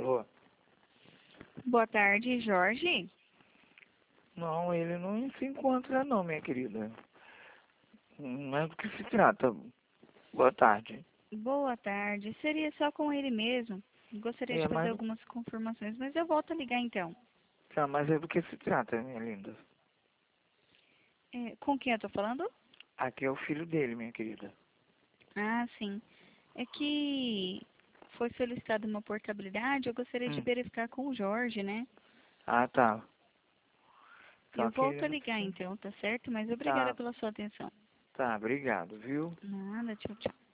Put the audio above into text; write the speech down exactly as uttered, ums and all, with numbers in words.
Alô? Boa tarde, Jorge. Não, ele não se encontra não, minha querida. Não é do que se trata. Boa tarde. Boa tarde. Seria só com ele mesmo. Gostaria de É, fazer mas, algumas confirmações, mas eu volto a ligar então. tá, mas é do que se trata, minha linda. É, com quem eu tô falando? Aqui é o filho dele, minha querida. Ah, sim. É que foi solicitada uma portabilidade, eu gostaria de Hum. verificar com o Jorge, né? Ah, tá. Só Eu que volto ele a não ligar se... então, tá certo? Mas obrigada Tá, pela sua atenção. tá, obrigado, viu? Nada, tchau, tchau.